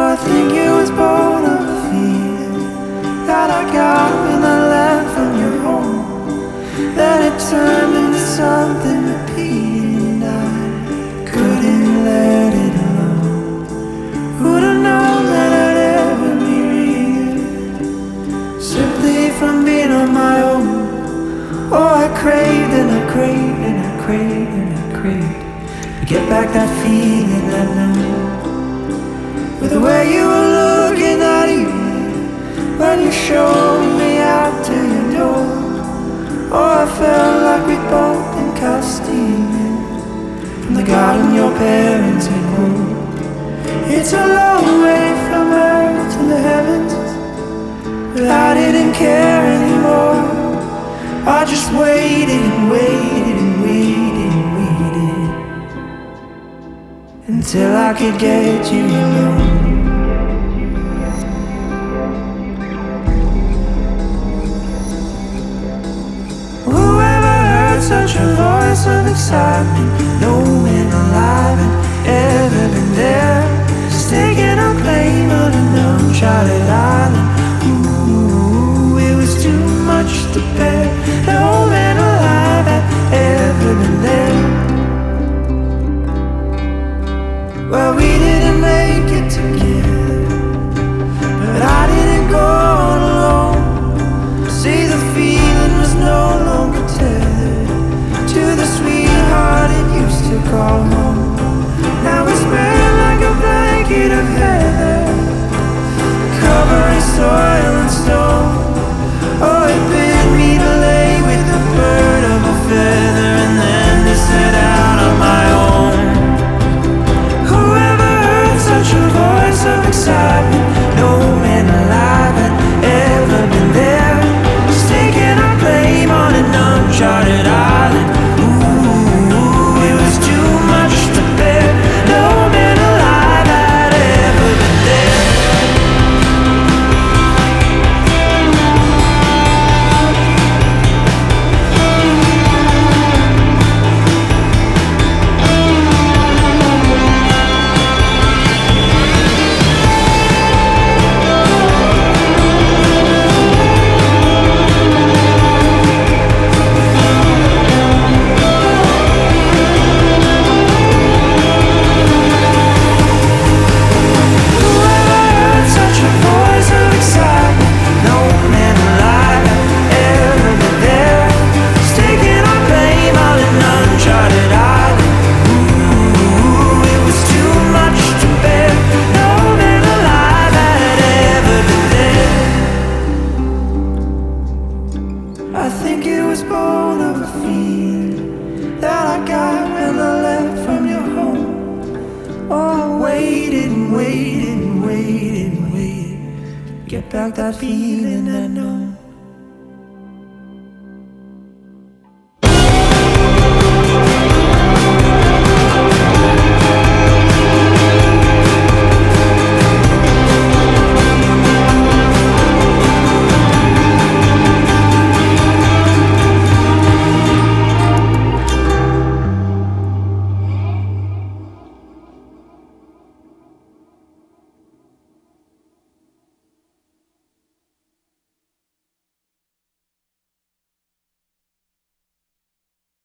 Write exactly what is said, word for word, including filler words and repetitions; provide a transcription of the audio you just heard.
I think it was born of a feeling that I got when I left from your home. Then it turned into something repeating, I couldn't let it alone. Who'd have known that I'd ever be real, simply from being on my own. Oh, I craved and I craved and I craved and I craved to get back that feeling I know. With the way you were looking that evening when you showed me out to your door. Oh, I felt like we'd both been caught stealing from the garden your parents had grown. It's a long way from earth to the heavens, but I didn't care anymore. I just waited and waited and waited and waited until I could get you alone. Whoever heard such a voice of excitement? No man alive had ever been there, just taking a claim on an uncharted island. Ooh, it was too much to bear. No man alive had ever been there. Well, we didn't make it together, but I didn't go on alone. See, the feeling was no longer tethered to the sweetheart it used to call home. Now it's spread like a blanket of heather, covering soil and stone. Oh, it bid me to lay with the bird of a feather and then to set out on my own. Whoever heard such a voice of excitement? No man alive had ever been there, just taking a claim on an uncharted island. Ooh, it was too much to bear. No man alive had ever been there. I think it was born of a feeling that I got when I left from your home. Oh, I waited and waited and waited and waited to get back that feeling I know.